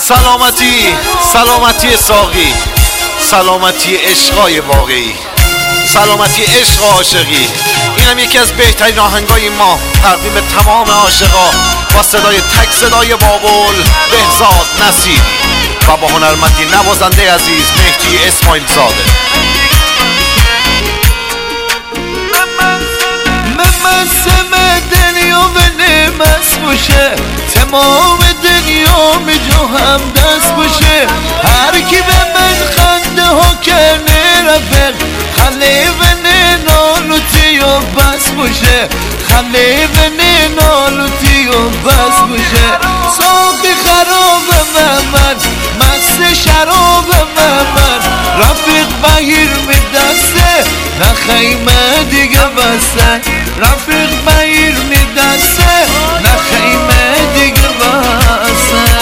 سلامتی، سلامتی ساقی، سلامتی عشقای واقعی، سلامتی عشق و عاشقی. اینم یکی از بهترین آهنگای ما تقدیم تمام عاشقا با صدای تک صدای بابول بهزاد نصیری و با هنرمندی نوازنده عزیز مهدی اسماعیل زاده. دنیا و نمس باشه، تمام دنیا جو هم دست باشه. هر کی به من خنده ها کنه رفق، خله و نالوتی و بس باشه، خله و نالوتی و بس باشه. ساقی خراب من مست شراب من، رفیق بگیر می دسته نخیمه دیگه بسته، رفیق بگیر می دسته نخیمه دیگه بسته.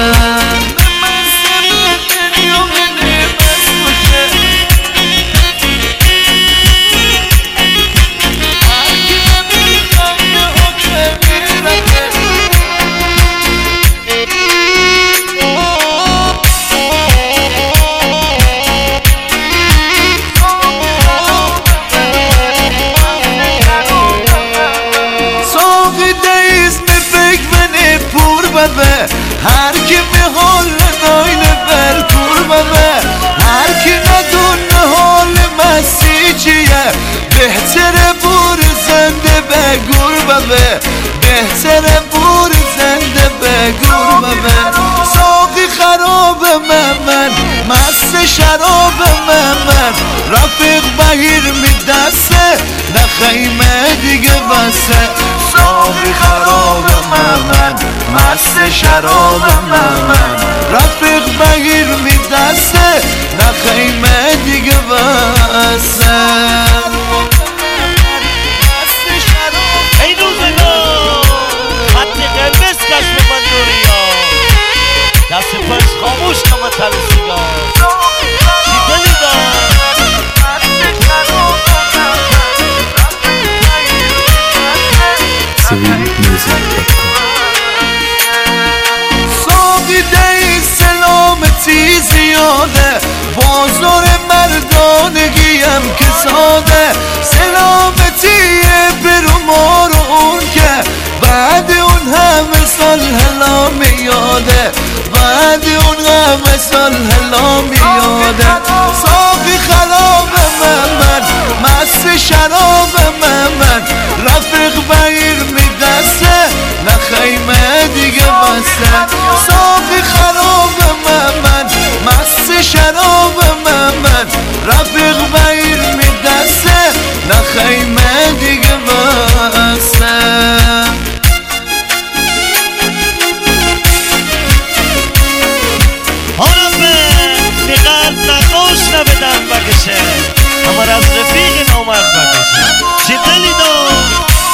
هر کی به حال ناین برپور ببه، هر کی ندونه حال مسی چیه، بهتره بور زنده به گور ببه، بهتره بور زنده به گور ببه. ساقی خراب من مست شراب من، رفیق بگیر می دسته نخیمه دیگه بسته. ساقی خراب من مست شراب من، رفیق بگیر می دسته نخیمه دیگه بسته. ای روزگار خط قرمز کشم من دوریا، دست پاش خاموش کم تل سیگار. چی دلی دار ساقی دی سلامتی زیاده، بازار مردانگیم که ساده. سلامتی برو ما رو اون که بعد اون همه سال هلا میاده، بعد اون همه سال هلا میاده. ساقی خراب من مست شراب من، رفیق بگیر می دسته نخیمه دیگه بسته. ساقی خراب من مست شراب من، رفیق بگیر می دسته نخیمه دیگه بسته. به قلب نقاش نبدن بکشه، اما از رفیق نامرد بکشه. چی دلی دار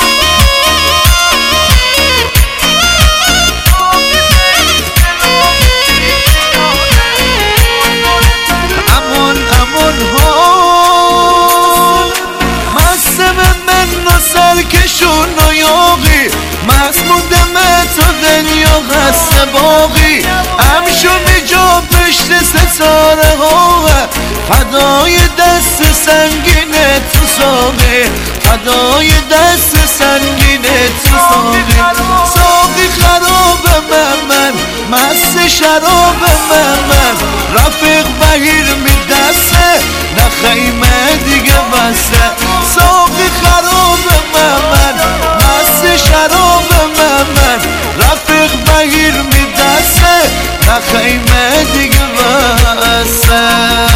سرکشون و یاقی، مست موندم تو دنیا خسته باقی. همشو میجا پشت ستاره ها، فدای دست سنگین تو ساقی، فدای دست سنگین تو ساقی. ساقی خراب من مست شراب من، رفیق بگیر می دسته نخیمه دیگه بسته. ساقی خراب من مست شراب من، رفیق بگیر می دسته نخیمه دیگه بسته.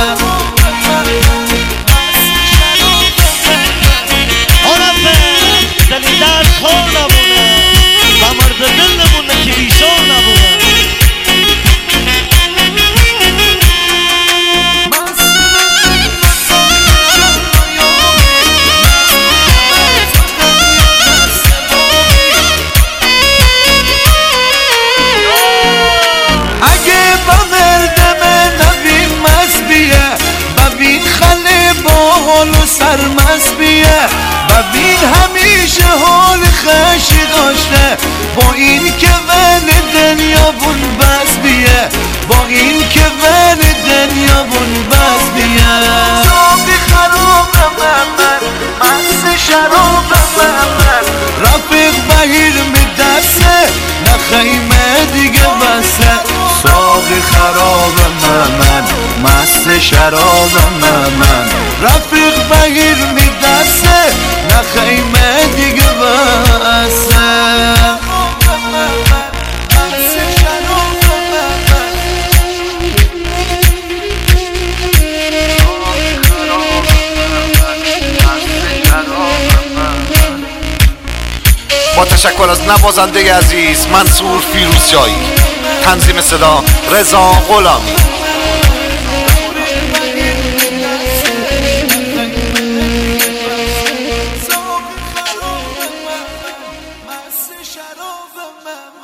دلی در خور نبونه و مرد دل نمونه که بیشار نبونه. شراب من رفیق بگیر میدسته نه خیمه دیگه بسته با تشکر از نوازنده عزیز منصور فیروزجایی، تنظیم صدا رضا غلامی. شراب من